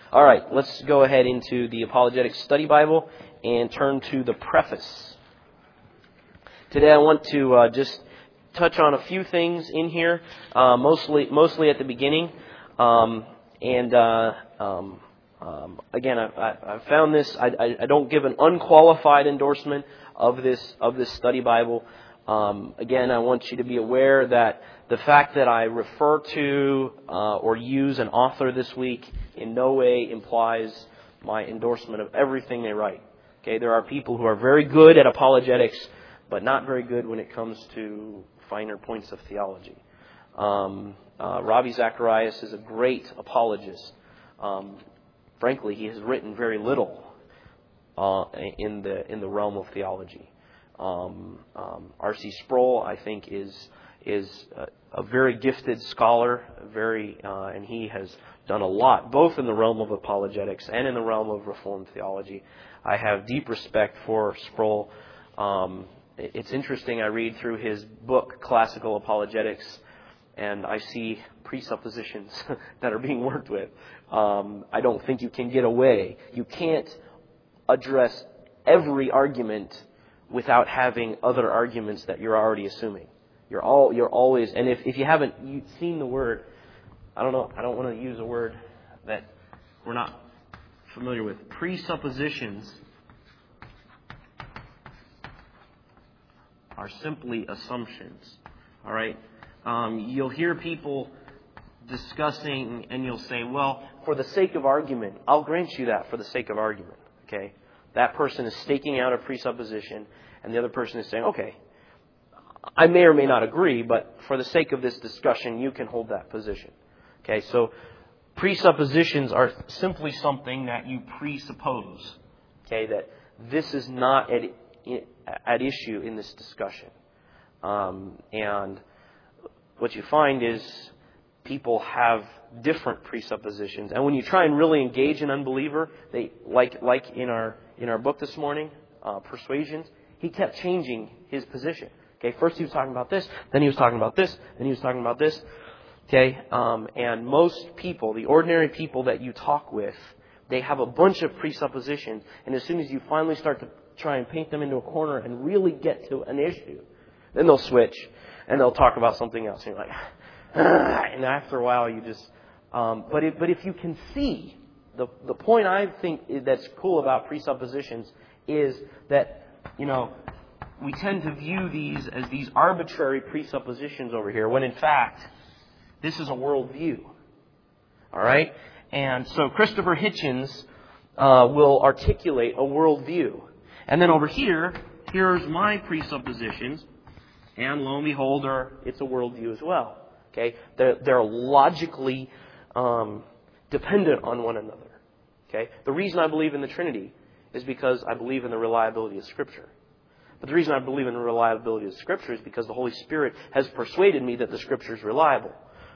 All right, let's go ahead into the Apologetics Study Bible and turn to the preface. Today I want to just touch on a few things in here, mostly at the beginning. Again, I found this. I don't give an unqualified endorsement of this study Bible. Again, I want you to be aware that the fact that I refer to or use an author this week in no way implies my endorsement of everything they write. Okay, there are people who are very good at apologetics, but not very good when it comes to finer points of theology. Ravi Zacharias is a great apologist. Frankly, he has written very little in the realm of theology. R.C. Sproul, I think, is a very gifted scholar, and he has done a lot, both in the realm of apologetics and in the realm of Reformed theology. I have deep respect for Sproul. It's interesting, I read through his book, Classical Apologetics, and I see presuppositions that are being worked with. I don't think you can get away. You can't address every argument without having other arguments that you're already assuming. You're always, and if you haven't seen the word, I don't want to use a word that we're not familiar with. Presuppositions are simply assumptions. All right? You'll hear people discussing, and you'll say, well, for the sake of argument, I'll grant you that for the sake of argument. Okay? That person is staking out a presupposition, and the other person is saying, okay, I may or may not agree, but for the sake of this discussion, you can hold that position. Okay, so presuppositions are simply something that you presuppose. Okay, that this is not at issue in this discussion. And what you find is people have different presuppositions. And when you try and really engage an unbeliever, they like in our book this morning, Persuasions, he kept changing his position. Okay, first he was talking about this, then he was talking about this, then he was talking about this. Okay, and most people, the ordinary people that you talk with, they have a bunch of presuppositions, and as soon as you finally start to try and paint them into a corner and really get to an issue, then they'll switch and they'll talk about something else. And you're like, and after a while you just, but if you can see, the point I think that's cool about presuppositions is that, we tend to view these as these arbitrary presuppositions over here, when in fact, this is a worldview. All right? And so Christopher Hitchens will articulate a worldview. And then over here, here's my presuppositions. And lo and behold, it's a worldview as well. Okay? They're logically dependent on one another. Okay? The reason I believe in the Trinity is because I believe in the reliability of Scripture. But the reason I believe in the reliability of Scripture is because the Holy Spirit has persuaded me that the Scripture is reliable.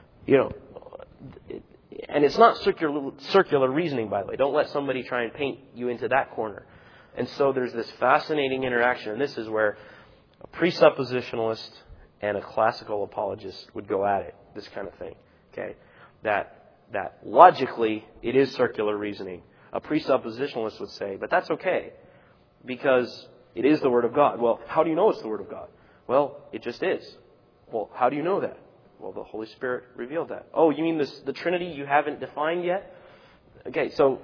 And it's not circular reasoning, by the way. Don't let somebody try and paint you into that corner. And so there's this fascinating interaction, and this is where a presuppositionalist and a classical apologist would go at it, this kind of thing. Okay? That logically, it is circular reasoning. A presuppositionalist would say, but that's okay, because it is the Word of God. Well, how do you know it's the Word of God? Well, it just is. Well, how do you know that? Well, the Holy Spirit revealed that. Oh, you mean the Trinity you haven't defined yet? Okay, so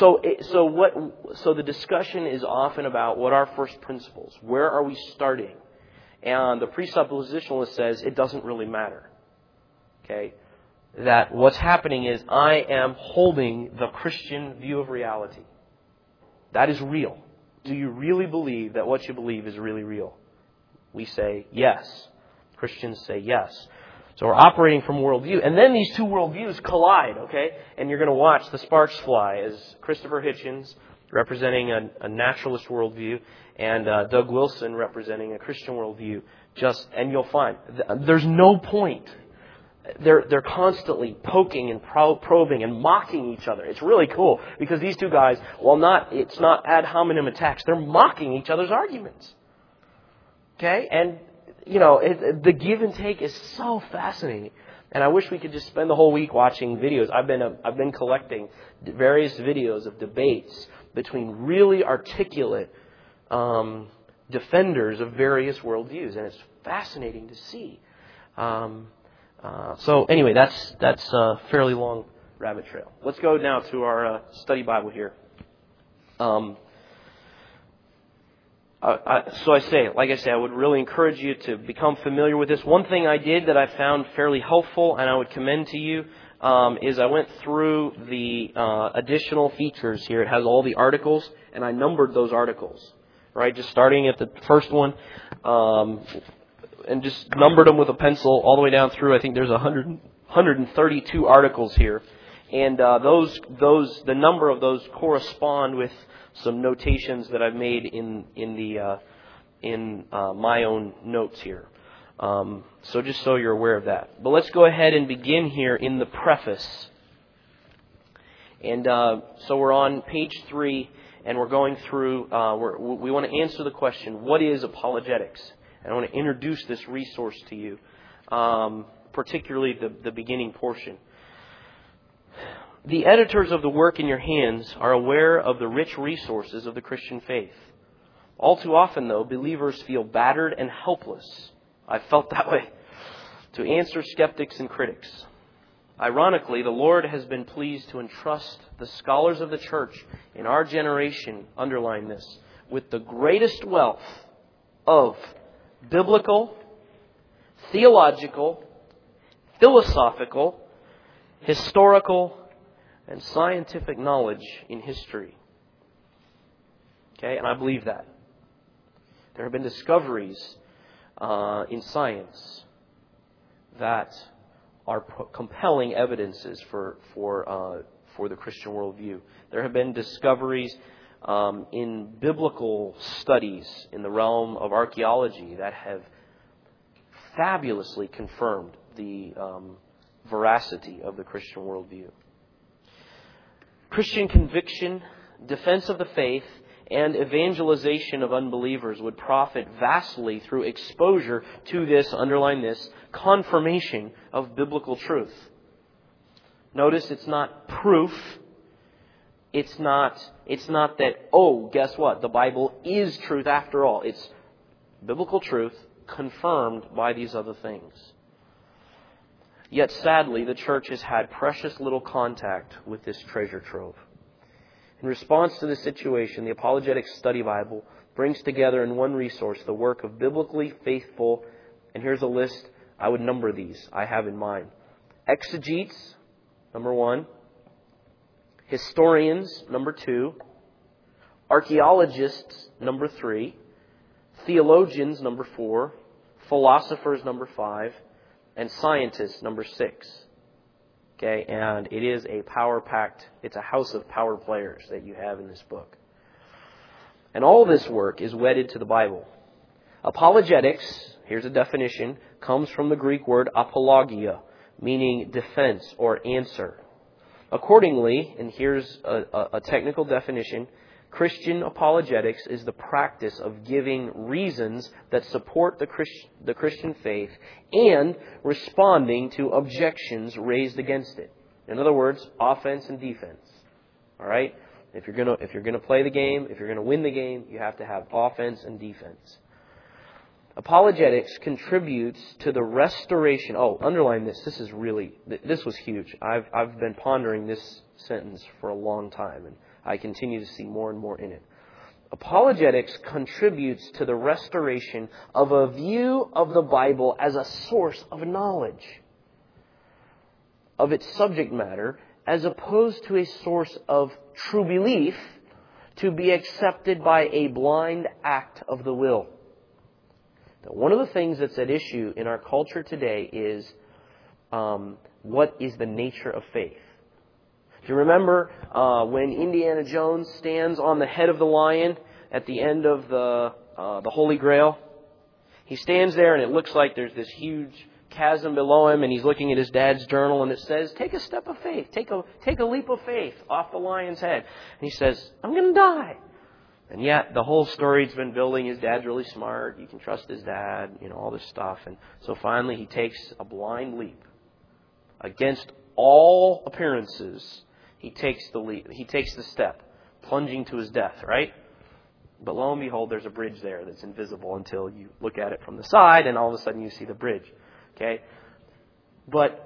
the discussion is often about what are first principles. Where are we starting? And the presuppositionalist says it doesn't really matter. Okay? That what's happening is I am holding the Christian view of reality. That is real. Do you really believe that what you believe is really real? We say yes. Christians say yes. So we're operating from worldview. And then these two worldviews collide, okay? And you're going to watch the sparks fly as Christopher Hitchens, representing a naturalist worldview, and Doug Wilson, representing a Christian worldview. And you'll find there's no point. They're constantly poking and probing and mocking each other. It's really cool because these two guys, it's not ad hominem attacks. They're mocking each other's arguments. Okay? And, the give and take is so fascinating. And I wish we could just spend the whole week watching videos. I've been collecting various videos of debates between really articulate defenders of various worldviews, and it's fascinating to see. So anyway, that's a fairly long rabbit trail. Let's go now to our study Bible here. Like I say, I would really encourage you to become familiar with this. One thing I did that I found fairly helpful, and I would commend to you, is I went through the additional features here. It has all the articles, and I numbered those articles, right? Just starting at the first one, and just numbered them with a pencil all the way down through. I think there's 132 articles here, and the number of those correspond with some notations that I've made in my own notes here. So just so you're aware of that. But let's go ahead and begin here in the preface. And so we're on page 3, and we're going through. We want to answer the question: what is apologetics? And I want to introduce this resource to you, particularly the beginning portion. The editors of the work in your hands are aware of the rich resources of the Christian faith. All too often, though, believers feel battered and helpless. I've felt that way. To answer skeptics and critics. Ironically, the Lord has been pleased to entrust the scholars of the church in our generation, underline this, with the greatest wealth of biblical, theological, philosophical, historical, and scientific knowledge in history. Okay, and I believe that. There have been discoveries in science that are compelling evidences for the Christian worldview. There have been discoveries in biblical studies in the realm of archaeology that have fabulously confirmed the veracity of the Christian worldview. Christian conviction, defense of the faith, and evangelization of unbelievers would profit vastly through exposure to this, underline this, confirmation of biblical truth. Notice it's not proof. It's not that, guess what? The Bible is truth after all. It's biblical truth confirmed by these other things. Yet sadly, the church has had precious little contact with this treasure trove. In response to this situation, the Apologetics Study Bible brings together in one resource the work of biblically faithful, and here's a list, I would number these, I have in mind. Exegetes, number 1. Historians, number 2. Archaeologists, number 3. Theologians, number 4. Philosophers, number 5. And scientists, number 6. Okay, and it is it's a house of power players that you have in this book. And all this work is wedded to the Bible. Apologetics, here's a definition, comes from the Greek word apologia, meaning defense or answer. Accordingly, and here's a technical definition, Christian apologetics is the practice of giving reasons that support the Christian faith and responding to objections raised against it. In other words, offense and defense. All right? If you're gonna play the game, if you're gonna win the game, you have to have offense and defense. Apologetics contributes to the restoration. Underline this. This was huge. I've been pondering this sentence for a long time, and I continue to see more and more in it. Apologetics contributes to the restoration of a view of the Bible as a source of knowledge of its subject matter, as opposed to a source of true belief to be accepted by a blind act of the will. Now, one of the things that's at issue in our culture today is what is the nature of faith? Do you remember when Indiana Jones stands on the head of the lion at the end of the Holy Grail? He stands there and it looks like there's this huge chasm below him, and he's looking at his dad's journal, and it says, take a step of faith, take a leap of faith off the lion's head. And he says, I'm going to die. And yet the whole story's been building. His dad's really smart. You can trust his dad, all this stuff. And so finally he takes a blind leap. against all appearances, he takes the lead. He takes the step, plunging to his death, right? But lo and behold, there's a bridge there that's invisible until you look at it from the side, and all of a sudden you see the bridge. Okay? But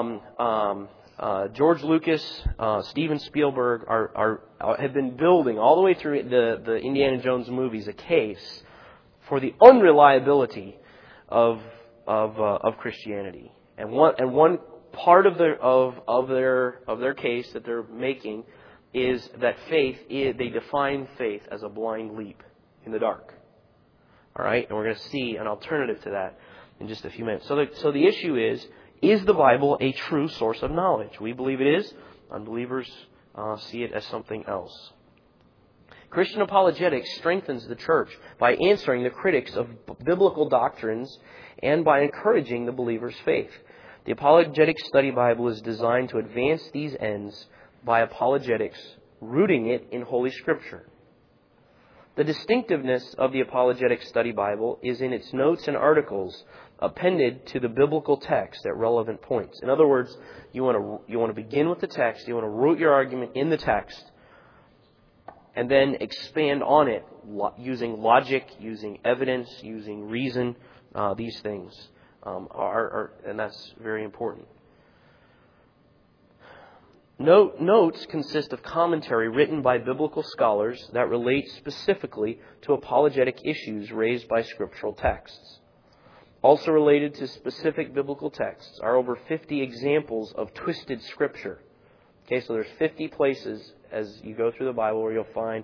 George Lucas, Steven Spielberg have been building all the way through the Indiana Jones movies a case for the unreliability of Christianity. And one part of their case that they're making is that they define faith as a blind leap in the dark. All right? And we're going to see an alternative to that in just a few minutes. So the issue is the Bible a true source of knowledge? We believe it is. Unbelievers see it as something else. Christian apologetics strengthens the church by answering the critics of biblical doctrines and by encouraging the believer's faith. The Apologetic Study Bible is designed to advance these ends by apologetics, rooting it in Holy Scripture. The distinctiveness of the Apologetic Study Bible is in its notes and articles appended to the biblical text at relevant points. In other words, you want to begin with the text, you want to root your argument in the text, and then expand on it using logic, using evidence, using reason. These things and that's very important. Notes consist of commentary written by biblical scholars that relate specifically to apologetic issues raised by scriptural texts. Also related to specific biblical texts are over 50 examples of twisted scripture. Okay, so there's 50 places as you go through the Bible where you'll find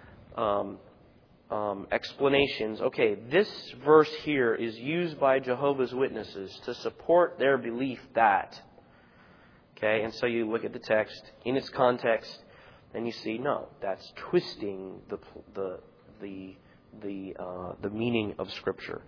explanations. Okay, this verse here is used by Jehovah's Witnesses to support their belief that. Okay, and so you look at the text in its context, and you see, no, that's twisting the meaning of Scripture.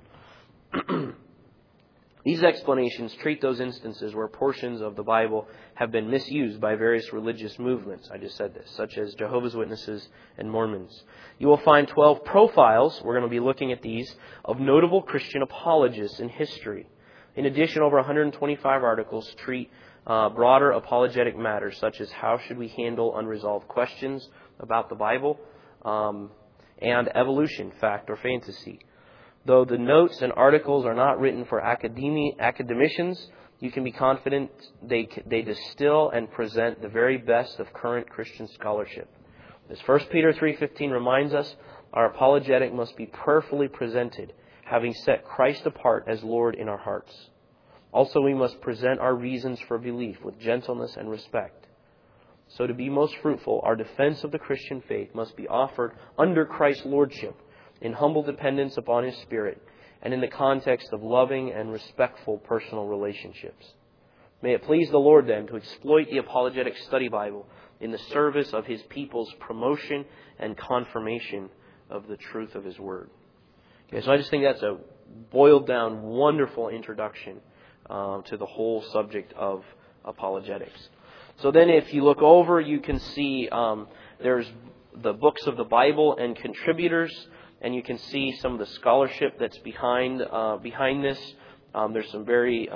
These explanations treat those instances where portions of the Bible have been misused by various religious movements. I just said this, such as Jehovah's Witnesses and Mormons. You will find 12 profiles, we're going to be looking at these, of notable Christian apologists in history. In addition, over 125 articles treat broader apologetic matters, such as how should we handle unresolved questions about the Bible, and evolution, fact or fantasy. Though the notes and articles are not written for academicians, you can be confident they distill and present the very best of current Christian scholarship. As 1 Peter 3:15 reminds us, our apologetic must be prayerfully presented, having set Christ apart as Lord in our hearts. Also, we must present our reasons for belief with gentleness and respect. So to be most fruitful, our defense of the Christian faith must be offered under Christ's lordship, in humble dependence upon His Spirit, and in the context of loving and respectful personal relationships. May it please the Lord, then, to exploit the Apologetic Study Bible in the service of His people's promotion and confirmation of the truth of His Word. Okay, so I just think that's a boiled down, wonderful introduction to the whole subject of apologetics. So then if you look over, you can see there's the books of the Bible and contributors, and you can see some of the scholarship that's behind this. There's some very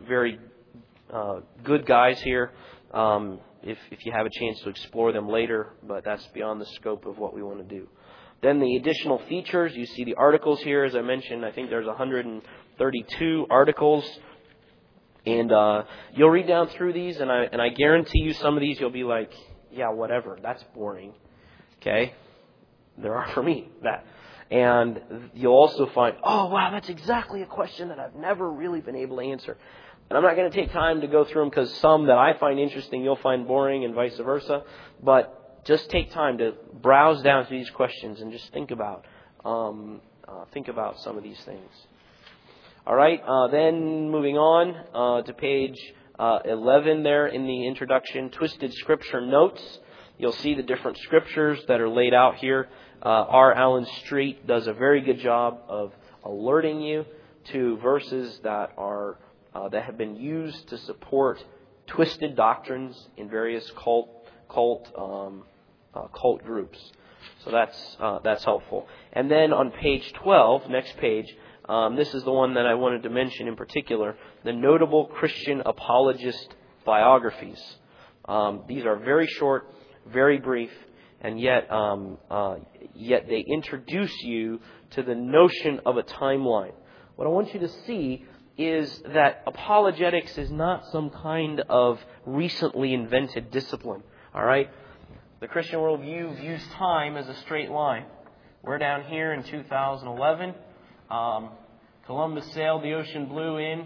good guys here. If you have a chance to explore them later, but that's beyond the scope of what we want to do. Then the additional features, you see the articles here. As I mentioned, I think there's 132 articles. And you'll read down through these, and I guarantee you some of these you'll be like, yeah, whatever, that's boring. Okay? There are for me, that. And you'll also find, oh, wow, that's exactly a question that I've never really been able to answer. And I'm not going to take time to go through them because some that I find interesting you'll find boring and vice versa. But just take time to browse down through these questions and just think about some of these things. All right, then moving on to page 11 there in the introduction, Twisted Scripture Notes. You'll see the different scriptures that are laid out here. R. Allen Street does a very good job of alerting you to verses that have been used to support twisted doctrines in various cult groups. So that's helpful. And then on page 12, next page, this is the one that I wanted to mention in particular, the Notable Christian Apologist biographies. These are very short, very brief, and yet they introduce you to the notion of a timeline. What I want you to see is that apologetics is not some kind of recently invented discipline. All right? The Christian worldview views time as a straight line. We're down here in 2011. Columbus sailed the ocean blue in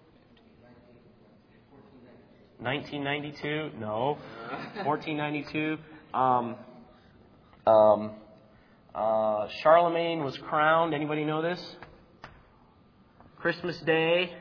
1992. No, 1492. Charlemagne was crowned. Anybody know this? Christmas Day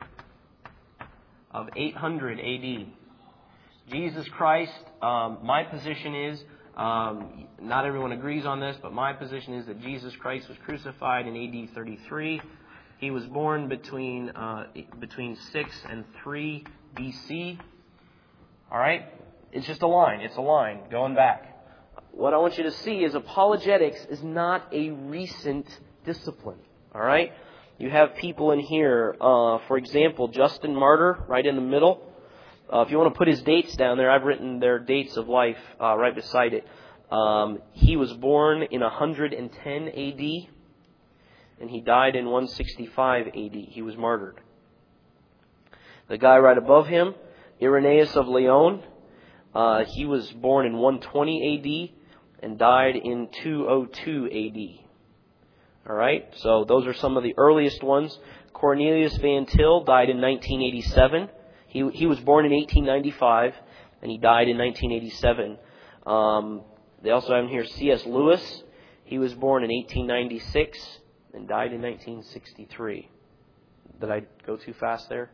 of 800 AD. Jesus Christ, my position is, not everyone agrees on this, but my position is that Jesus Christ was crucified in AD 33. He was born between 6 and 3 BC. All right? It's just a line. It's a line going back. What I want you to see is apologetics is not a recent discipline. All right? You have people in here, for example, Justin Martyr, right in the middle. If you want to put his dates down there, I've written their dates of life right beside it. He was born in 110 AD, and he died in 165 AD. He was martyred. The guy right above him, Irenaeus of Lyon, he was born in 120 AD and died in 202 AD. All right, so those are some of the earliest ones. Cornelius Van Til died in 1987. He was born in 1895, and he died in 1987. They also have here C.S. Lewis. He was born in 1896 and died in 1963. Did I go too fast there?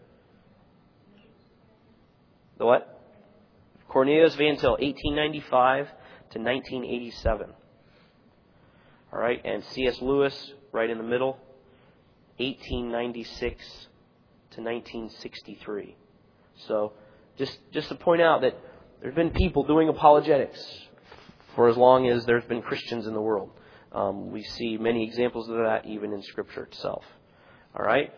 The what? Cornelius Van Til, 1895 to 1987. All right, and C.S. Lewis, right in the middle, 1896 to 1963. So, just to point out that there's been people doing apologetics for as long as there's been Christians in the world. We see many examples of that even in Scripture itself. All right.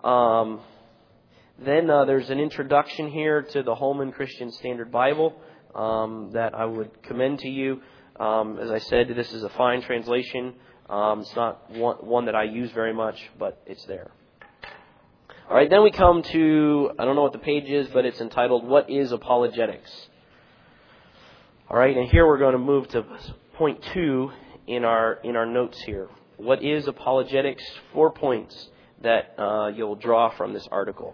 Then there's an introduction here to the Holman Christian Standard Bible that I would commend to you. As I said, this is a fine translation. It's not one that I use very much, but it's there. All right, then we come to, I don't know what the page is, but it's entitled, What is Apologetics? All right, and here we're going to move to point 2 in our notes here. What is apologetics? 4 points that you'll draw from this article.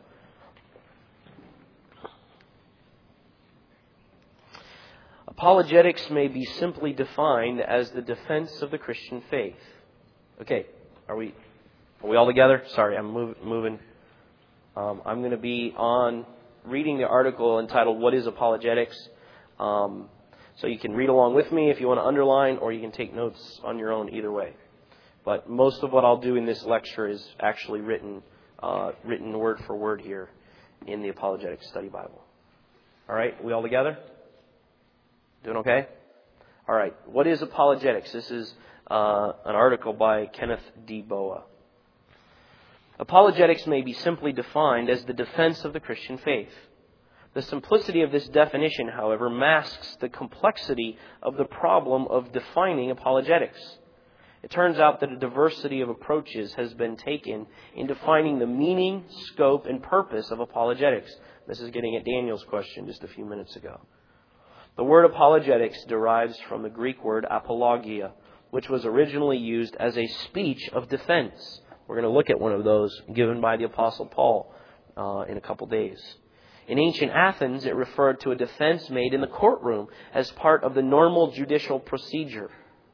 Apologetics may be simply defined as the defense of the Christian faith. Okay, are we all together? Sorry, I'm moving. I'm going to be on reading the article entitled What is Apologetics? So you can read along with me if you want to underline, or you can take notes on your own, either way. But most of what I'll do in this lecture is actually written word for word here in the Apologetics Study Bible. All right, we all together? Doing okay? All right. What is apologetics? This is an article by Kenneth D. Boa. Apologetics may be simply defined as the defense of the Christian faith. The simplicity of this definition, however, masks the complexity of the problem of defining apologetics. It turns out that a diversity of approaches has been taken in defining the meaning, scope, and purpose of apologetics. This is getting at Daniel's question just a few minutes ago. The word apologetics derives from the Greek word apologia, which was originally used as a speech of defense. We're going to look at one of those given by the Apostle Paul in a couple days. In ancient Athens, it referred to a defense made in the courtroom as part of the normal judicial procedure.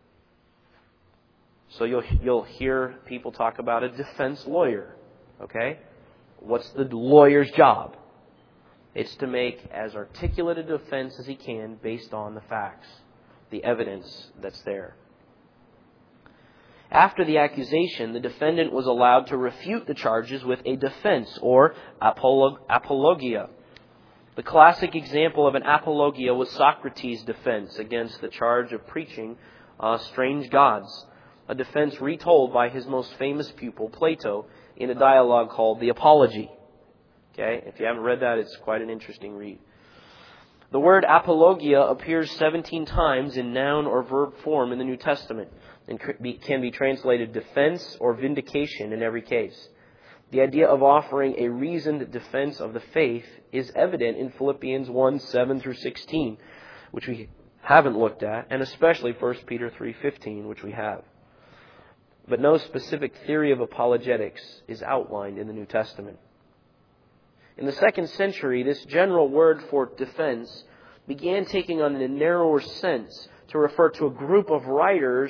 So you'll hear people talk about a defense lawyer. Okay? What's the lawyer's job? It's to make as articulate a defense as he can based on the facts, the evidence that's there. After the accusation, the defendant was allowed to refute the charges with a defense, or apologia. The classic example of an apologia was Socrates' defense against the charge of preaching strange gods, a defense retold by his most famous pupil, Plato, in a dialogue called The Apology. Okay? If you haven't read that, it's quite an interesting read. The word apologia appears 17 times in noun or verb form in the New Testament and can be translated defense or vindication in every case. The idea of offering a reasoned defense of the faith is evident in Philippians 1, 7 through 16, which we haven't looked at, and especially 1 Peter 3:15, which we have. But no specific theory of apologetics is outlined in the New Testament. In the 2nd century, this general word for defense began taking on a narrower sense to refer to a group of writers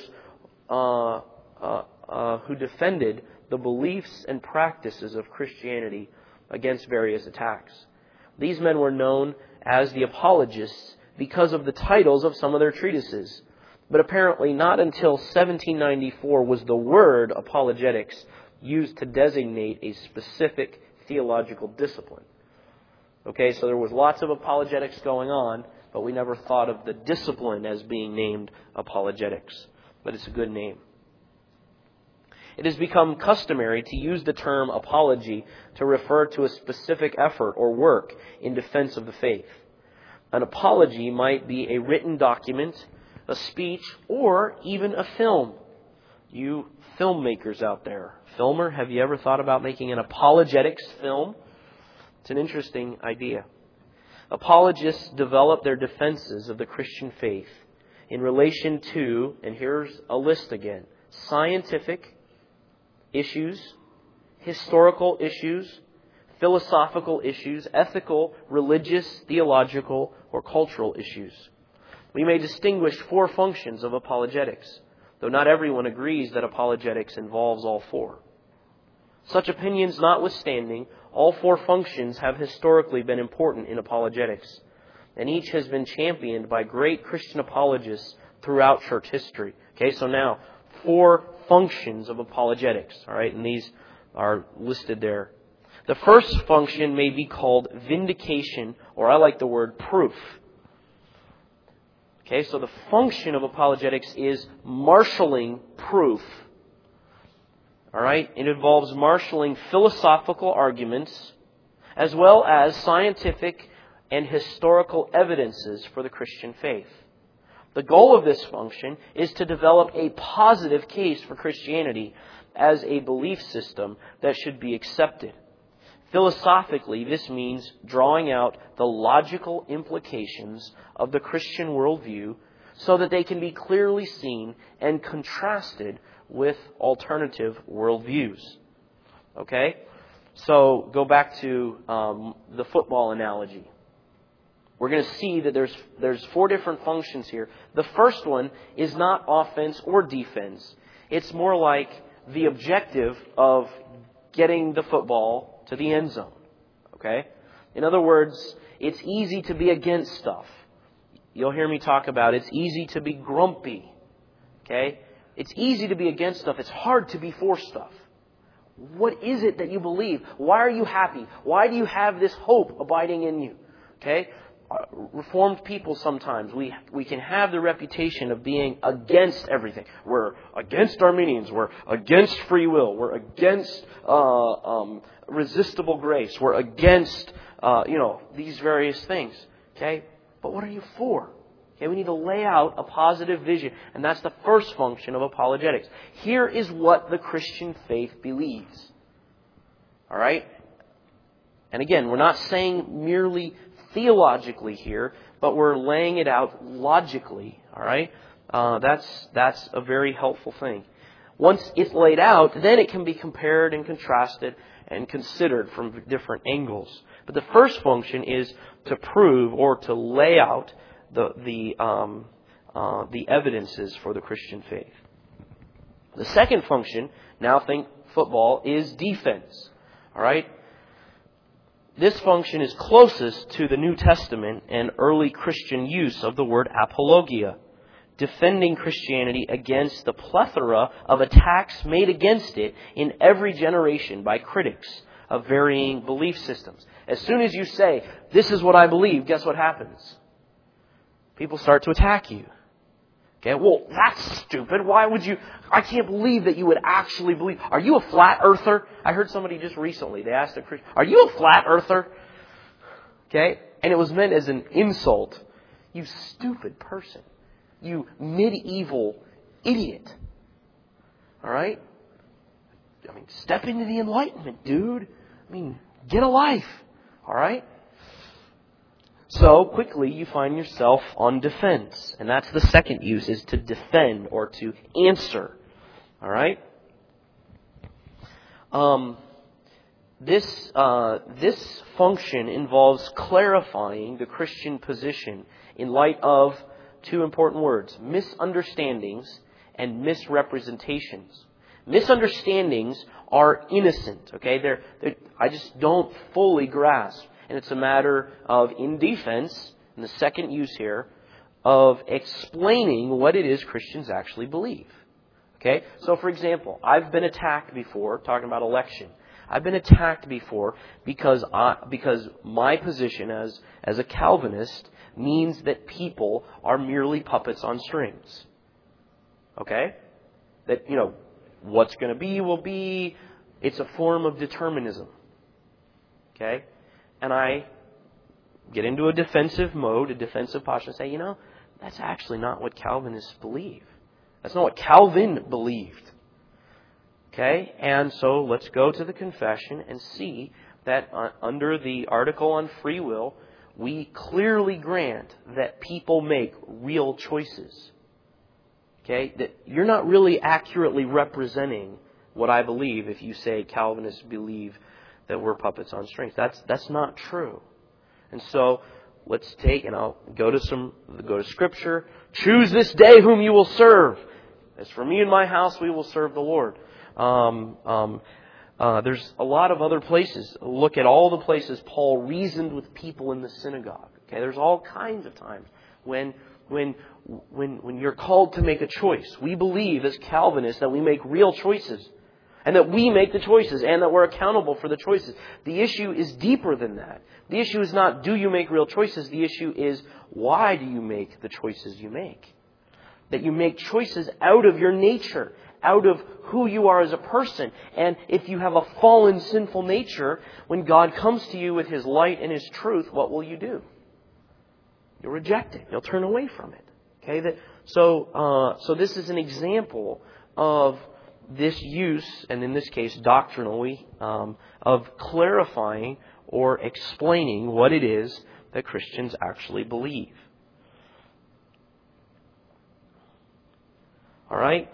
who defended the beliefs and practices of Christianity against various attacks. These men were known as the apologists because of the titles of some of their treatises. But apparently not until 1794 was the word apologetics used to designate a specific theological discipline. Okay, so there was lots of apologetics going on, but we never thought of the discipline as being named apologetics. But it's a good name. It has become customary to use the term apology to refer to a specific effort or work in defense of the faith. An apology might be a written document, a speech, or even a film. You filmmakers out there, filmer, have you ever thought about making an apologetics film? It's an interesting idea. Apologists develop their defenses of the Christian faith in relation to, and here's a list again, scientific issues, historical issues, philosophical issues, ethical, religious, theological, or cultural issues. We may distinguish 4 functions of apologetics, though not everyone agrees that apologetics involves all 4. Such opinions notwithstanding, all 4 functions have historically been important in apologetics, and each has been championed by great Christian apologists throughout church history. Okay, so now 4 functions of apologetics, all right, and these are listed there. The first function may be called vindication, or I like the word proof. Okay, so the function of apologetics is marshaling proof. All right, it involves marshaling philosophical arguments as well as scientific and historical evidences for the Christian faith. The goal of this function is to develop a positive case for Christianity as a belief system that should be accepted. Philosophically, this means drawing out the logical implications of the Christian worldview so that they can be clearly seen and contrasted with alternative worldviews. Okay? So, go back to the football analogy. We're going to see that there's 4 different functions here. The first one is not offense or defense. It's more like the objective of getting the football to the end zone. Okay? In other words, it's easy to be against stuff. You'll hear me talk about it's easy to be grumpy. Okay? It's easy to be against stuff. It's hard to be for stuff. What is it that you believe? Why are you happy? Why do you have this hope abiding in you? Okay? Reformed people sometimes, we can have the reputation of being against everything. We're against Arminians. We're against free will. We're against resistible grace. We're against, these various things. Okay? But what are you for? Okay, we need to lay out a positive vision. And that's the first function of apologetics. Here is what the Christian faith believes. All right? And again, we're not saying merely theologically here, but we're laying it out logically. All right? That's a very helpful thing. Once it's laid out, then it can be compared and contrasted and considered from different angles. But the first function is to prove or to lay out the evidences for the Christian faith. The second function, now think football, is defense. All right? This function is closest to the New Testament and early Christian use of the word apologia, defending Christianity against the plethora of attacks made against it in every generation by critics of varying belief systems. As soon as you say, this is what I believe, guess what happens? People start to attack you. Okay, well, that's stupid. Why would you? I can't believe that you would actually believe. Are you a flat earther? I heard somebody just recently. They asked a Christian, "Are you a flat earther?" Okay, and it was meant as an insult. You stupid person. You medieval idiot. All right? I mean, step into the Enlightenment, dude. I mean, get a life. All right? So, quickly, you find yourself on defense. And that's the second use, is to defend or to answer. All right? This function involves clarifying the Christian position in light of two important words: misunderstandings and misrepresentations. Misunderstandings are innocent, okay? I just don't fully grasp. And it's a matter of, in defense, in the second use here, of explaining what it is Christians actually believe. Okay? So, for example, I've been attacked before, talking about election. I've been attacked before because my position as a Calvinist means that people are merely puppets on strings. Okay? That, what's going to be will be. It's a form of determinism. Okay? And I get into a defensive mode, a defensive posture, and say, that's actually not what Calvinists believe. That's not what Calvin believed. Okay? And so let's go to the confession and see that under the article on free will, we clearly grant that people make real choices. Okay? That you're not really accurately representing what I believe if you say Calvinists believe that we're puppets on strings. That's not true. And so let's take, and I'll go to Scripture. Choose this day whom you will serve. As for me and my house, we will serve the Lord. There's a lot of other places. Look at all the places Paul reasoned with people in the synagogue. Okay, there's all kinds of times when you're called to make a choice. We believe as Calvinists that we make real choices. And that we make the choices and that we're accountable for the choices. The issue is deeper than that. The issue is not, do you make real choices? The issue is, why do you make the choices you make? That you make choices out of your nature, out of who you are as a person. And if you have a fallen, sinful nature, when God comes to you with His light and His truth, what will you do? You'll reject it. You'll turn away from it. Okay. So this is an example of this use, and in this case doctrinally, of clarifying or explaining what it is that Christians actually believe. All right.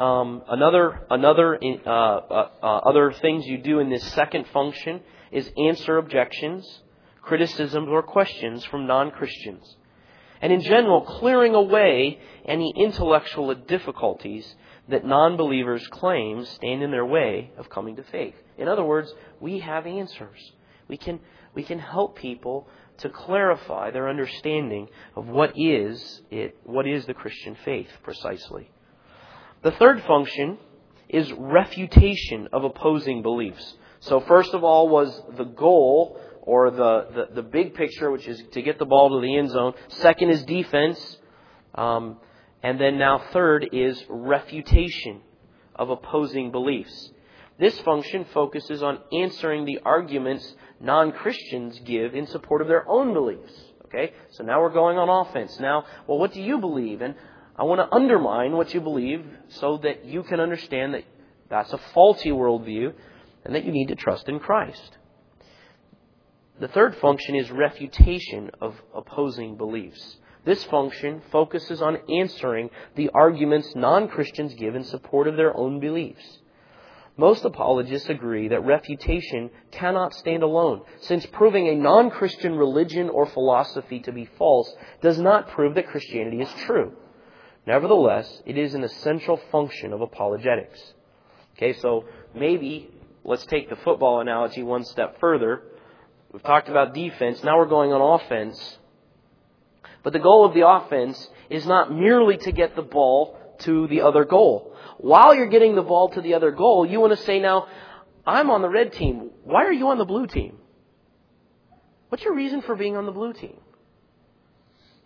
Other things you do in this second function is answer objections, criticisms, or questions from non-Christians. And in general, clearing away any intellectual difficulties that non-believers claim stand in their way of coming to faith. In other words, we have answers. We can help people to clarify their understanding of what is the Christian faith precisely. The third function is refutation of opposing beliefs. So first of all was the goal, or the big picture, which is to get the ball to the end zone. Second is defense. And then now third is refutation of opposing beliefs. This function focuses on answering the arguments non-Christians give in support of their own beliefs. Okay? So now we're going on offense. Now, well, what do you believe? And I want to undermine what you believe so that you can understand that that's a faulty worldview and that you need to trust in Christ. The third function is refutation of opposing beliefs. This function focuses on answering the arguments non-Christians give in support of their own beliefs. Most apologists agree that refutation cannot stand alone, since proving a non-Christian religion or philosophy to be false does not prove that Christianity is true. Nevertheless, it is an essential function of apologetics. Okay, so maybe let's take the football analogy one step further. We've talked about defense. Now we're going on offense. But the goal of the offense is not merely to get the ball to the other goal. While you're getting the ball to the other goal, you want to say, now, I'm on the red team. Why are you on the blue team? What's your reason for being on the blue team?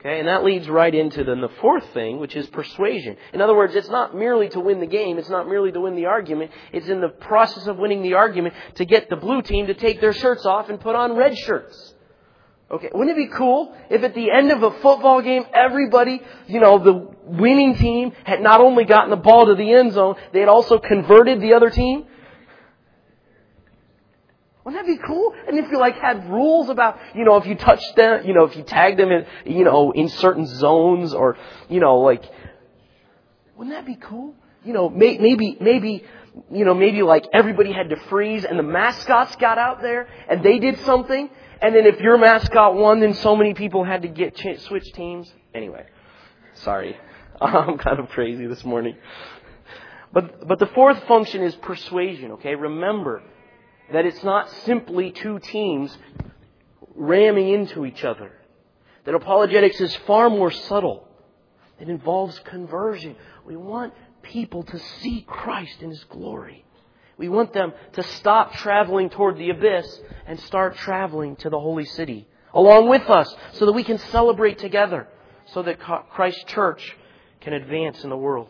Okay, and that leads right into then the fourth thing, which is persuasion. In other words, it's not merely to win the game. It's not merely to win the argument. It's in the process of winning the argument to get the blue team to take their shirts off and put on red shirts. Okay, wouldn't it be cool if at the end of a football game, everybody, the winning team had not only gotten the ball to the end zone, they had also converted the other team? Wouldn't that be cool? And if you had rules about, if you touch them, if you tag them in, in certain zones or, wouldn't that be cool? Maybe everybody had to freeze and the mascots got out there and they did something. And then if your mascot won, then so many people had to switch teams. Anyway, sorry. I'm kind of crazy this morning. But the fourth function is persuasion, okay? Remember that it's not simply two teams ramming into each other. That apologetics is far more subtle. It involves conversion. We want people to see Christ in His glory. We want them to stop traveling toward the abyss and start traveling to the holy city along with us so that we can celebrate together so that Christ's church can advance in the world.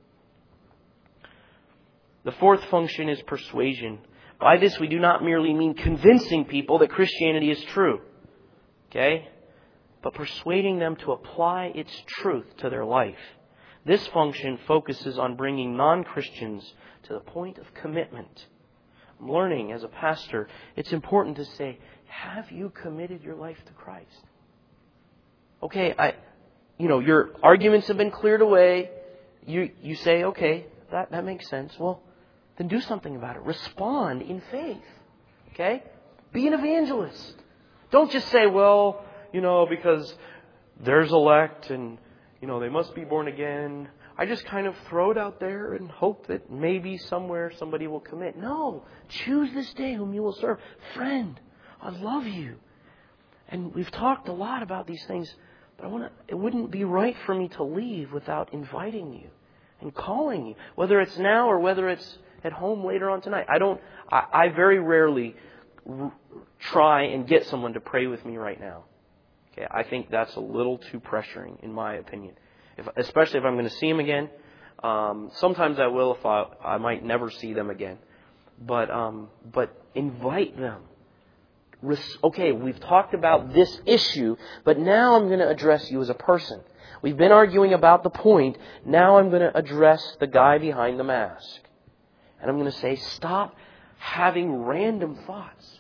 The fourth function is persuasion. By this, we do not merely mean convincing people that Christianity is true, okay? But persuading them to apply its truth to their life. This function focuses on bringing non-Christians to the point of commitment. I'm learning as a pastor, it's important to say, have you committed your life to Christ? Okay, your arguments have been cleared away. You say, okay, that makes sense. Well, then do something about it. Respond in faith. Okay? Be an evangelist. Don't just say, well, because there's elect and, they must be born again. I just kind of throw it out there and hope that maybe somewhere somebody will commit. No. Choose this day whom you will serve. Friend, I love you. And we've talked a lot about these things, but it wouldn't be right for me to leave without inviting you and calling you, whether it's now or whether it's at home later on tonight. I very rarely try and get someone to pray with me right now. Okay, I think that's a little too pressuring, in my opinion. Especially if I'm going to see them again. Sometimes I will if I might never see them again. But invite them. Okay, we've talked about this issue, but now I'm going to address you as a person. We've been arguing about the point. Now I'm going to address the guy behind the mask. And I'm going to say, stop having random thoughts.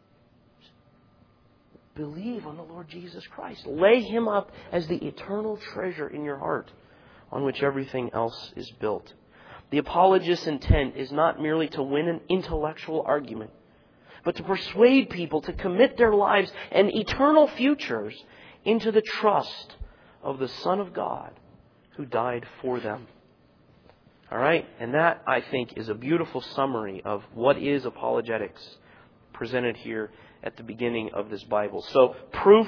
Believe on the Lord Jesus Christ. Lay Him up as the eternal treasure in your heart on which everything else is built. The apologist's intent is not merely to win an intellectual argument, but to persuade people to commit their lives and eternal futures into the trust of the Son of God who died for them. All right? And that, I think, is a beautiful summary of what is apologetics presented here at the beginning of this Bible. So, proof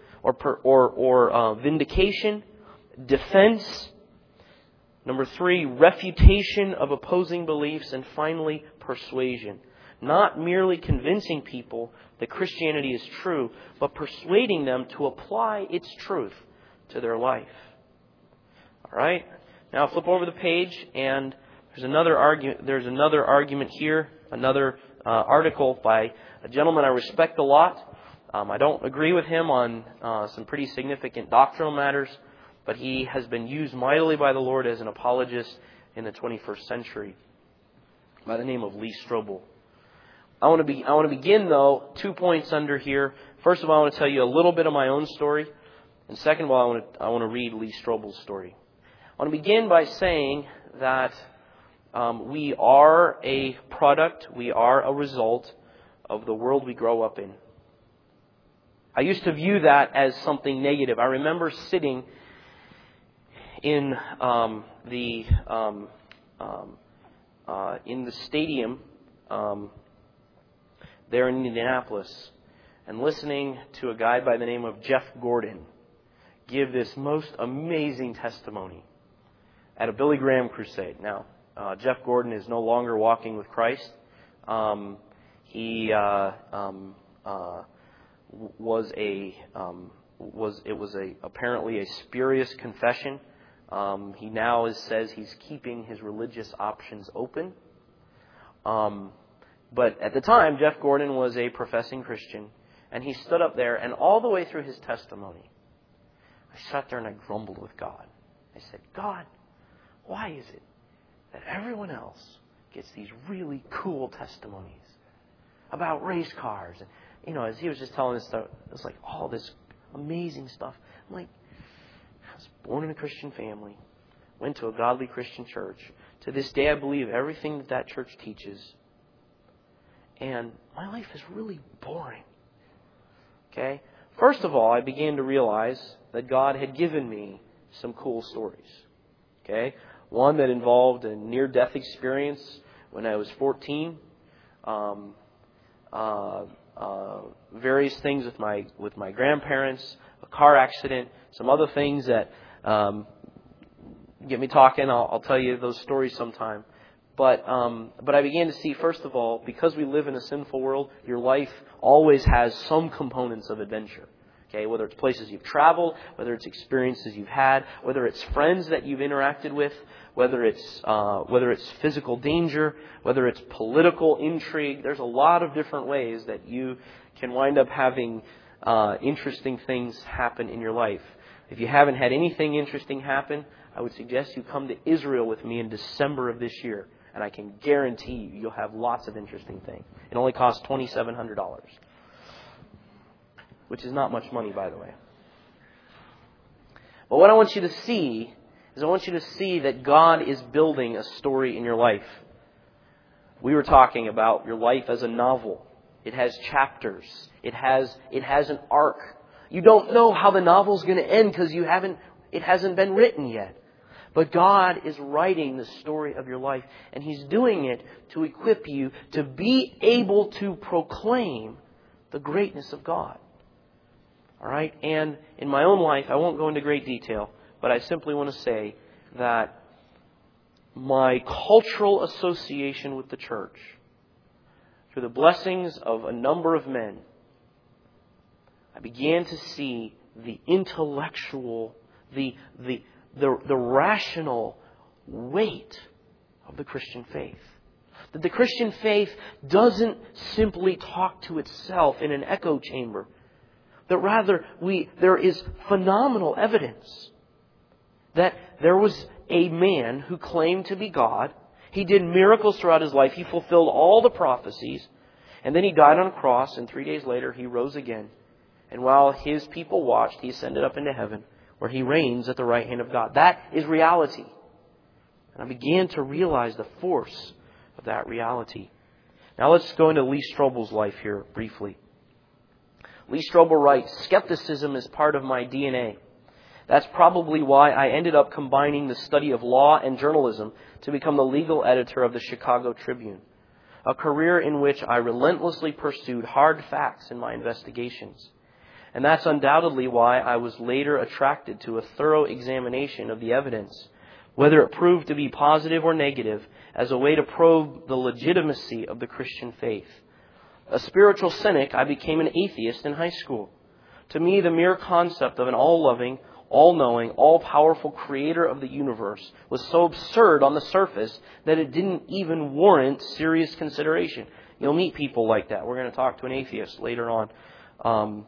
or vindication, defense. Number 3, refutation of opposing beliefs. And finally, persuasion. Not merely convincing people that Christianity is true, but persuading them to apply its truth to their life. All right? Now flip over the page, and there's another argument here, another article by a gentleman I respect a lot. I don't agree with him on some pretty significant doctrinal matters, but he has been used mightily by the Lord as an apologist in the 21st century by the name of Lee Strobel. I want to begin, though, 2 points under here. First of all, I want to tell you a little bit of my own story. And second of all, I want to read Lee Strobel's story. I want to begin by saying that we are a product, we are a result of the world we grow up in. I used to view that as something negative. I remember sitting in the stadium there in Indianapolis and listening to a guy by the name of Jeff Gordon give this most amazing testimony at a Billy Graham crusade. Now, Jeff Gordon is no longer walking with Christ. He was apparently a spurious confession. He now says he's keeping his religious options open. But at the time, Jeff Gordon was a professing Christian, and he stood up there, and all the way through his testimony, I sat there and I grumbled with God. I said, God, why is it that everyone else gets these really cool testimonies about race cars? And, as he was just telling us stuff, it was like all this amazing stuff. I'm like, I was born in a Christian family, went to a godly Christian church. To this day, I believe everything that church teaches. And my life is really boring. Okay? First of all, I began to realize that God had given me some cool stories. Okay? One that involved a near-death experience when I was 14. Various things with my grandparents, a car accident, some other things that get me talking. I'll tell you those stories sometime. But I began to see, first of all, because we live in a sinful world, your life always has some components of adventure. Okay, whether it's places you've traveled, whether it's experiences you've had, whether it's friends that you've interacted with, whether it's physical danger, whether it's political intrigue. There's a lot of different ways that you can wind up having interesting things happen in your life. If you haven't had anything interesting happen, I would suggest you come to Israel with me in December of this year, and I can guarantee you'll have lots of interesting things. It only costs $2,700. Which is not much money, by the way. But what I want you to see is I want you to see that God is building a story in your life. We were talking about your life as a novel. It has chapters. It has an arc. You don't know how the novel's going to end because it hasn't been written yet. But God is writing the story of your life, and He's doing it to equip you to be able to proclaim the greatness of God. All right? And in my own life, I won't go into great detail, but I simply want to say that my cultural association with the church, through the blessings of a number of men, I began to see the intellectual, the rational weight of the Christian faith. That the Christian faith doesn't simply talk to itself in an echo chamber. That rather, there is phenomenal evidence that there was a man who claimed to be God. He did miracles throughout his life. He fulfilled all the prophecies. And then He died on a cross, and 3 days later He rose again. And while His people watched, He ascended up into heaven, where He reigns at the right hand of God. That is reality. And I began to realize the force of that reality. Now let's go into Lee Strobel's life here briefly. Lee Strobel writes, "Skepticism is part of my DNA. That's probably why I ended up combining the study of law and journalism to become the legal editor of the Chicago Tribune, a career in which I relentlessly pursued hard facts in my investigations. And that's undoubtedly why I was later attracted to a thorough examination of the evidence, whether it proved to be positive or negative, as a way to probe the legitimacy of the Christian faith. A spiritual cynic, I became an atheist in high school. To me, the mere concept of an all-loving, all-knowing, all-powerful creator of the universe was so absurd on the surface that it didn't even warrant serious consideration." You'll meet people like that. We're going to talk to an atheist later on.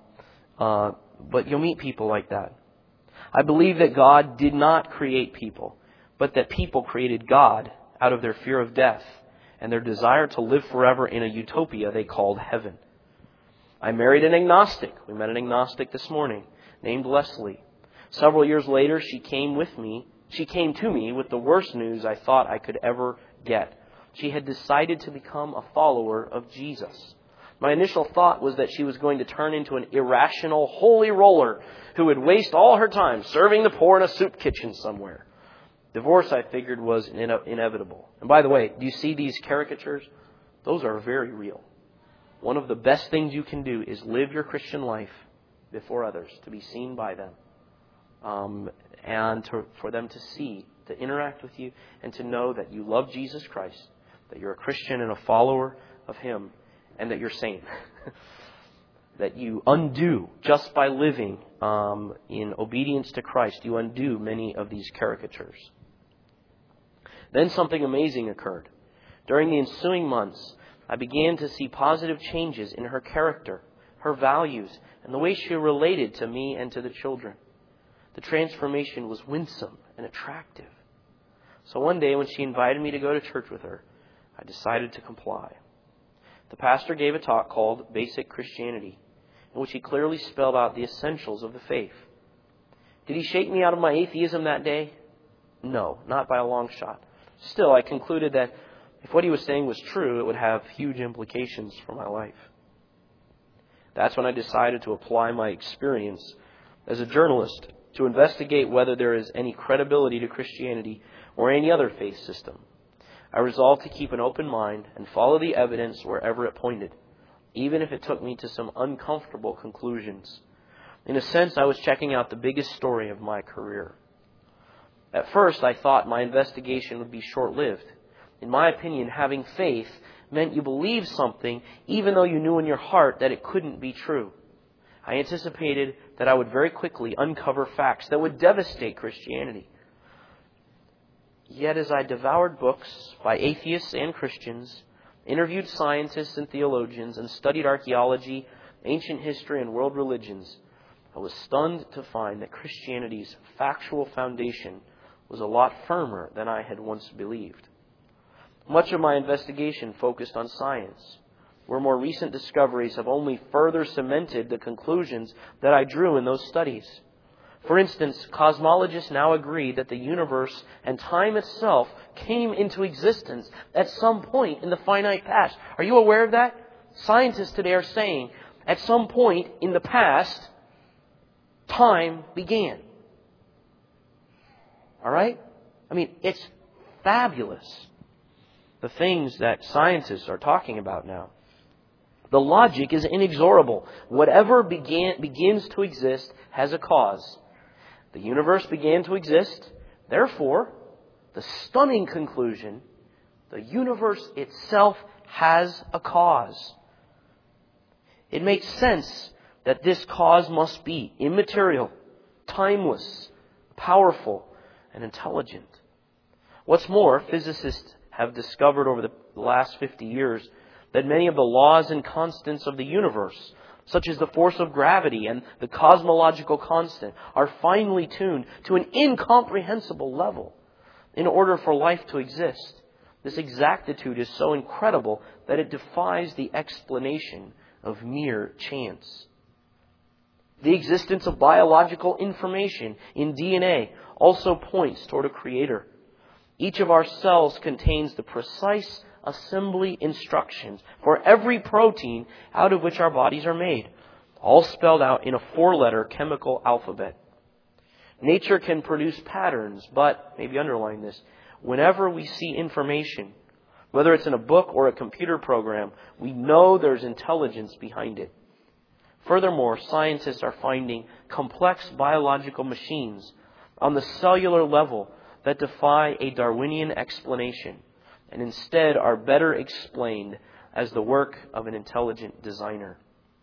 But you'll meet people like that. I believe that God did not create people, but that people created God out of their fear of death and their desire to live forever in a utopia they called heaven. I married an agnostic. We met an agnostic this morning named Leslie. Several years later, she came to me with the worst news I thought I could ever get. She had decided to become a follower of Jesus. My initial thought was that she was going to turn into an irrational holy roller who would waste all her time serving the poor in a soup kitchen somewhere. Divorce, I figured, was inevitable. And by the way, do you see these caricatures? Those are very real. One of the best things you can do is live your Christian life before others, to be seen by them, for them to see, to interact with you, and to know that you love Jesus Christ, that you're a Christian and a follower of Him, and that you're sane. that you undo just by living in obedience to Christ. You undo many of these caricatures. Then something amazing occurred. During the ensuing months, I began to see positive changes in her character, her values, and the way she related to me and to the children. The transformation was winsome and attractive. So one day when she invited me to go to church with her, I decided to comply. The pastor gave a talk called Basic Christianity, in which he clearly spelled out the essentials of the faith. Did he shake me out of my atheism that day? No, not by a long shot. Still, I concluded that if what he was saying was true, it would have huge implications for my life. That's when I decided to apply my experience as a journalist to investigate whether there is any credibility to Christianity or any other faith system. I resolved to keep an open mind and follow the evidence wherever it pointed, even if it took me to some uncomfortable conclusions. In a sense, I was checking out the biggest story of my career. At first, I thought my investigation would be short-lived. In my opinion, having faith meant you believed something even though you knew in your heart that it couldn't be true. I anticipated that I would very quickly uncover facts that would devastate Christianity. Yet as I devoured books by atheists and Christians, interviewed scientists and theologians, and studied archaeology, ancient history, and world religions, I was stunned to find that Christianity's factual foundation was a lot firmer than I had once believed. Much of my investigation focused on science, where more recent discoveries have only further cemented the conclusions that I drew in those studies. For instance, cosmologists now agree that the universe and time itself came into existence at some point in the finite past. Are you aware of that? Scientists today are saying at some point in the past, time began. All right? I mean, it's fabulous, the things that scientists are talking about now. The logic is inexorable. Whatever begins to exist has a cause. The universe began to exist. Therefore, the stunning conclusion, the universe itself has a cause. It makes sense that this cause must be immaterial, timeless, powerful, and intelligent. What's more, physicists have discovered over the last 50 years that many of the laws and constants of the universe, such as the force of gravity and the cosmological constant, are finely tuned to an incomprehensible level in order for life to exist. This exactitude is so incredible that it defies the explanation of mere chance. The existence of biological information in DNA also points toward a creator. Each of our cells contains the precise assembly instructions for every protein out of which our bodies are made, all spelled out in a 4-letter chemical alphabet. Nature can produce patterns, but, maybe underline this, whenever we see information, whether it's in a book or a computer program, we know there's intelligence behind it. Furthermore, scientists are finding complex biological machines on the cellular level that defy a Darwinian explanation and instead are better explained as the work of an intelligent designer.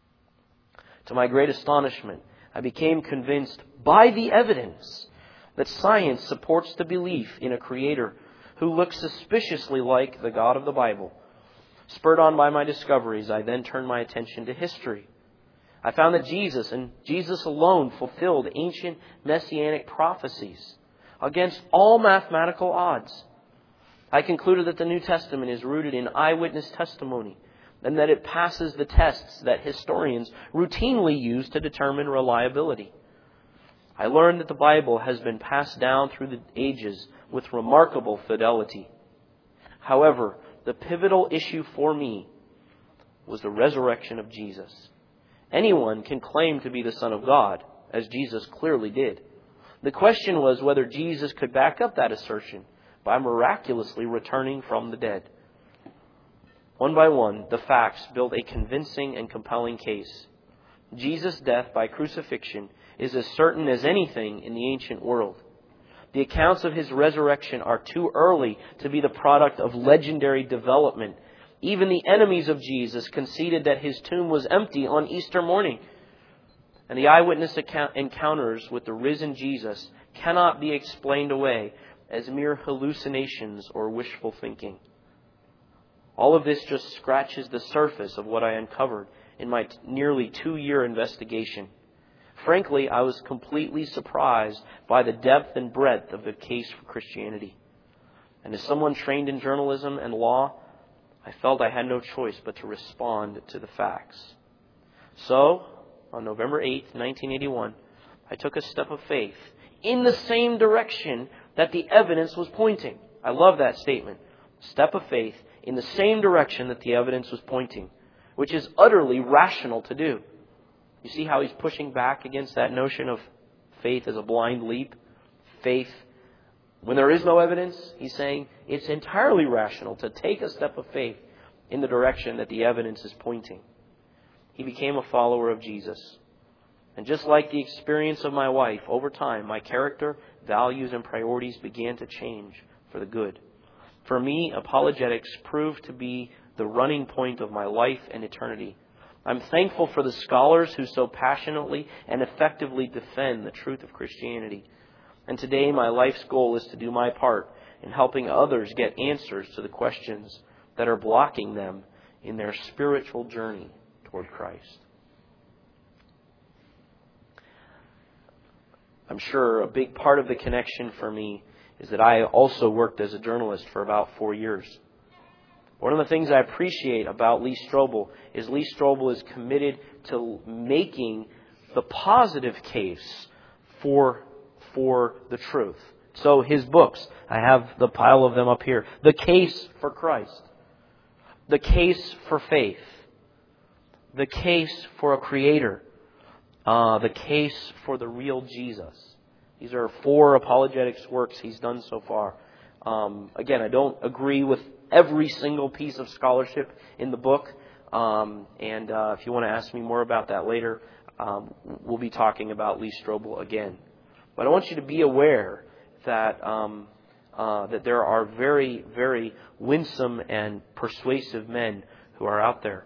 To my great astonishment, I became convinced by the evidence that science supports the belief in a creator who looks suspiciously like the God of the Bible. Spurred on by my discoveries, I then turned my attention to history. I found that Jesus and Jesus alone fulfilled ancient messianic prophecies against all mathematical odds. I concluded that the New Testament is rooted in eyewitness testimony and that it passes the tests that historians routinely use to determine reliability. I learned that the Bible has been passed down through the ages with remarkable fidelity. However, the pivotal issue for me was the resurrection of Jesus. Anyone can claim to be the Son of God, as Jesus clearly did. The question was whether Jesus could back up that assertion by miraculously returning from the dead. One by one, the facts build a convincing and compelling case. Jesus' death by crucifixion is as certain as anything in the ancient world. The accounts of his resurrection are too early to be the product of legendary development Even the enemies of Jesus conceded that his tomb was empty on Easter morning. And the eyewitness encounters with the risen Jesus cannot be explained away as mere hallucinations or wishful thinking. All of this just scratches the surface of what I uncovered in my nearly 2-year investigation. Frankly, I was completely surprised by the depth and breadth of the case for Christianity. And as someone trained in journalism and law, I felt I had no choice but to respond to the facts. So, on November 8th, 1981, I took a step of faith in the same direction that the evidence was pointing. I love that statement. Step of faith in the same direction that the evidence was pointing, which is utterly rational to do. You see how he's pushing back against that notion of faith as a blind leap? Faith, when there is no evidence, he's saying it's entirely rational to take a step of faith in the direction that the evidence is pointing. He became a follower of Jesus. And just like the experience of my wife, over time, my character, values, and priorities began to change for the good. For me, apologetics proved to be the running point of my life and eternity. I'm thankful for the scholars who so passionately and effectively defend the truth of Christianity. And today, my life's goal is to do my part in helping others get answers to the questions that are blocking them in their spiritual journey toward Christ. I'm sure a big part of the connection for me is that I also worked as a journalist for about 4 years. One of the things I appreciate about Lee Strobel is Lee Strobel is committed to making the positive case for the truth. So his books, I have the pile of them up here. The Case for Christ. The Case for Faith. The Case for a Creator. The Case for the Real Jesus. These are 4 apologetics works he's done so far. Again, I don't agree with every single piece of scholarship in the book. If you want to ask me more about that later, we'll be talking about Lee Strobel again. But I want you to be aware that that there are very, very winsome and persuasive men who are out there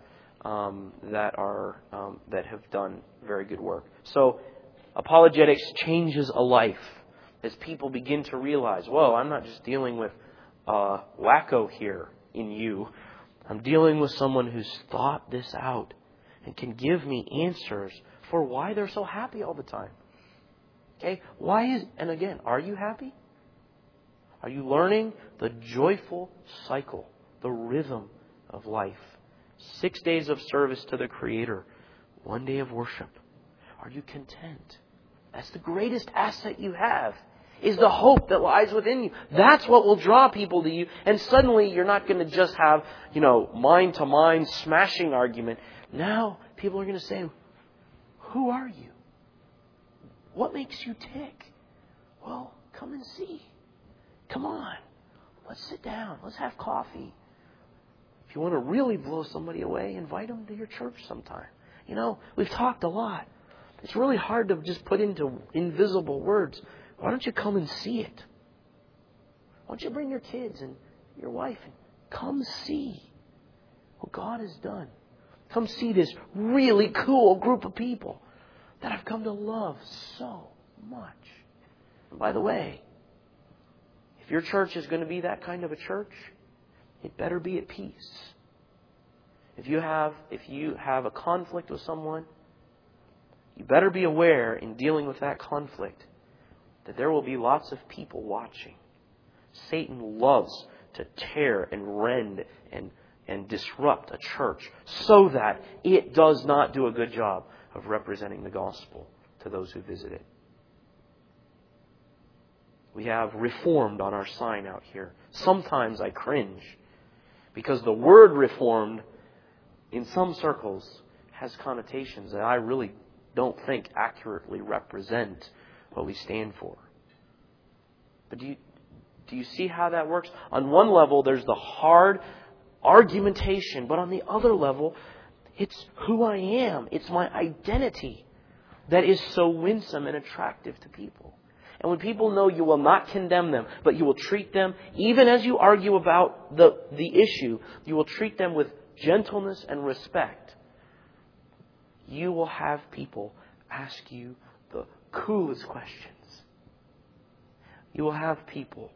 that have done very good work. So, apologetics changes a life as people begin to realize, whoa, I'm not just dealing with wacko here in you. I'm dealing with someone who's thought this out and can give me answers for why they're so happy all the time. Okay? And again, are you happy? Are you learning the joyful cycle, the rhythm of life? 6 days of service to the Creator, 1 day of worship. Are you content? That's the greatest asset you have, is the hope that lies within you. That's what will draw people to you. And suddenly you're not going to just have, mind-to-mind smashing argument. Now people are going to say, who are you? What makes you tick? Well, come and see. Come on. Let's sit down. Let's have coffee. If you want to really blow somebody away, invite them to your church sometime. We've talked a lot. It's really hard to just put into invisible words. Why don't you come and see it? Why don't you bring your kids and your wife and come see what God has done? Come see this really cool group of people that I've come to love so much. And by the way, if your church is going to be that kind of a church, it better be at peace. If you have a conflict with someone, you better be aware in dealing with that conflict that there will be lots of people watching. Satan loves to tear and rend and disrupt a church so that it does not do a good job of representing the gospel to those who visit it. We have Reformed on our sign out here. Sometimes I cringe because the word Reformed in some circles has connotations that I really don't think accurately represent what we stand for. But do you see how that works? On one level, there's the hard argumentation, but on the other level, it's who I am. It's my identity that is so winsome and attractive to people. And when people know you will not condemn them, but you will treat them, even as you argue about the issue, you will treat them with gentleness and respect, you will have people ask you the coolest questions. You will have people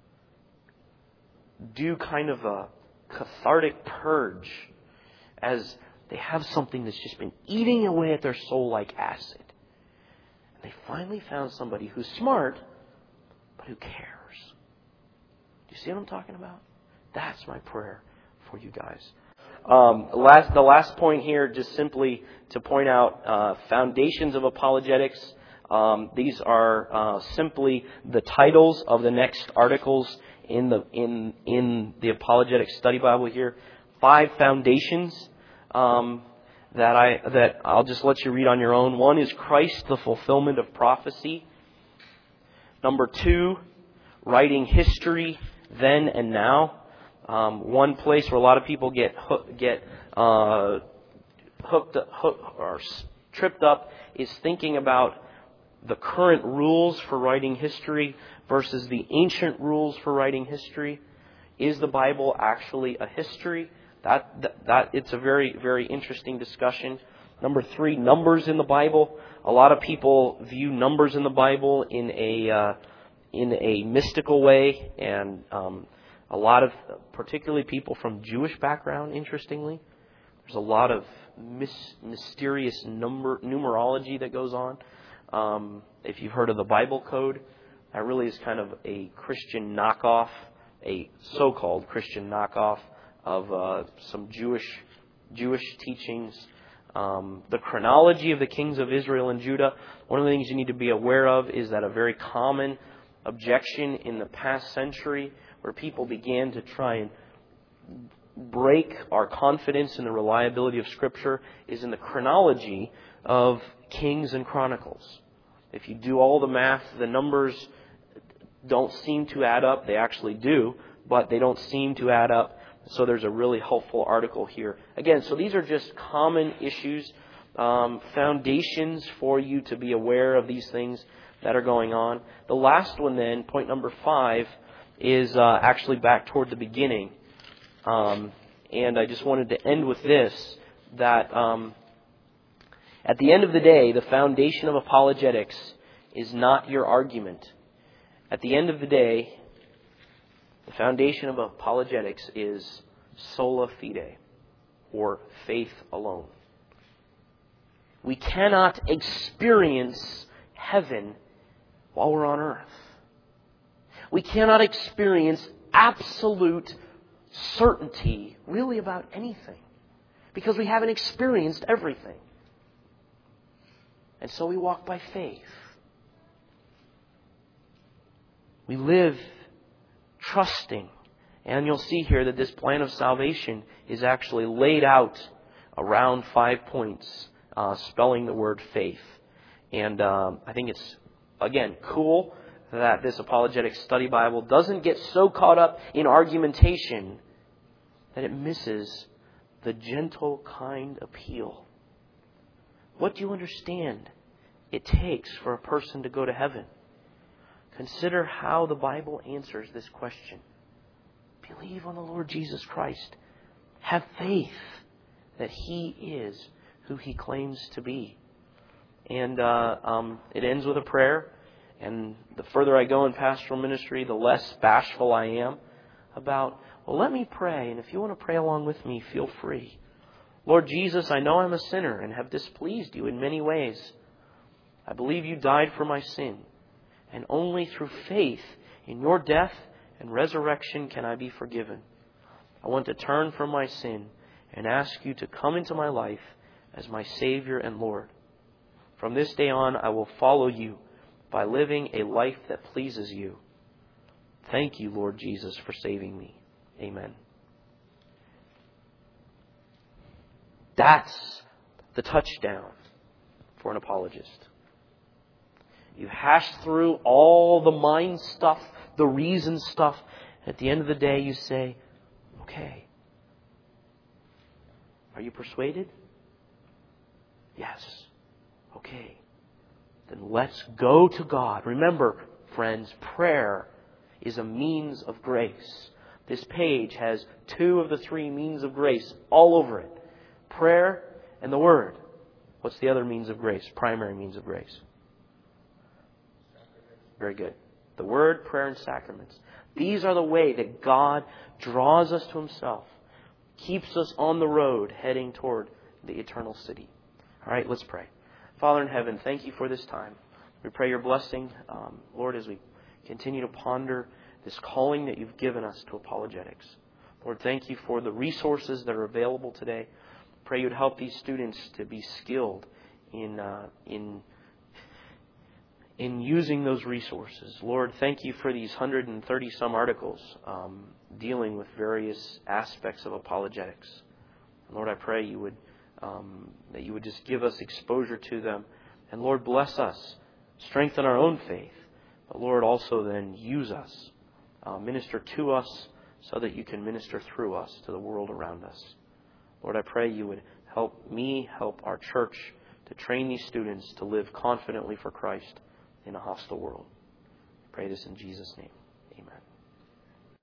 do kind of a cathartic purge as they have something that's just been eating away at their soul like acid. And they finally found somebody who's smart, but who cares. Do you see what I'm talking about? That's my prayer for you guys. The last point here, just simply to point out foundations of apologetics. These are simply the titles of the next articles in the Apologetic Study Bible here. 5 foundations that I'll just let you read on your own. 1 is Christ, the fulfillment of prophecy. Number 2, writing history then and now. One place where a lot of people get tripped up is thinking about the current rules for writing history versus the ancient rules for writing history. Is the Bible actually a history? That it's a very, very interesting discussion. Number 3, numbers in the Bible. A lot of people view numbers in the Bible in a mystical way, and a lot of, particularly people from Jewish background, interestingly, there's a lot of mysterious numerology that goes on. If you've heard of the Bible Code, that really is kind of a Christian knockoff, a so-called Christian knockoff of some Jewish teachings. The chronology of the kings of Israel and Judah. One of the things you need to be aware of is that a very common objection in the past century, where people began to try and break our confidence in the reliability of Scripture, is in the chronology of Kings and Chronicles. If you do all the math, the numbers don't seem to add up. They actually do, but they don't seem to add up. So there's a really helpful article here. Again, so these are just common issues, foundations for you to be aware of these things that are going on. The last one then, point number 5, is actually back toward the beginning. And I just wanted to end with this, that at the end of the day, the foundation of apologetics is not your argument. At the end of the day, the foundation of apologetics is sola fide, or faith alone. We cannot experience heaven while we're on earth. We cannot experience absolute certainty really about anything, because we haven't experienced everything. And so we walk by faith. We live trusting. And you'll see here that this plan of salvation is actually laid out around 5 points, spelling the word faith. And I think it's, again, cool that this Apologetic Study Bible doesn't get so caught up in argumentation that it misses the gentle, kind appeal. What do you understand it takes for a person to go to heaven? Consider how the Bible answers this question. Believe on the Lord Jesus Christ. Have faith that He is who He claims to be. And it ends with a prayer. And the further I go in pastoral ministry, the less bashful I am about, well, let me pray. And if you want to pray along with me, feel free. Lord Jesus, I know I'm a sinner and have displeased you in many ways. I believe you died for my sin. And only through faith in your death and resurrection can I be forgiven. I want to turn from my sin and ask you to come into my life as my Savior and Lord. From this day on, I will follow you by living a life that pleases you. Thank you, Lord Jesus, for saving me. Amen. That's the touchdown for an apologist. You hash through all the mind stuff, the reason stuff. At the end of the day, you say, okay. Are you persuaded? Yes. Okay. Then let's go to God. Remember, friends, prayer is a means of grace. This page has 2 of the 3 means of grace all over it. Prayer and the Word. What's the other means of grace? Primary means of grace. Very good. The Word, prayer, and sacraments. These are the way that God draws us to Himself, keeps us on the road heading toward the eternal city. All right, let's pray. Father in heaven, thank You for this time. We pray Your blessing, Lord, as we continue to ponder this calling that You've given us to apologetics. Lord, thank You for the resources that are available today. Pray You'd help these students to be skilled in using those resources. Lord, thank You for these 130 some articles dealing with various aspects of apologetics. Lord, I pray You would that You would just give us exposure to them. And Lord, bless us. Strengthen our own faith. But Lord, also then use us. Minister to us so that You can minister through us to the world around us. Lord, I pray You would help me, help our church to train these students to live confidently for Christ in a hostile world. I pray this in Jesus' name.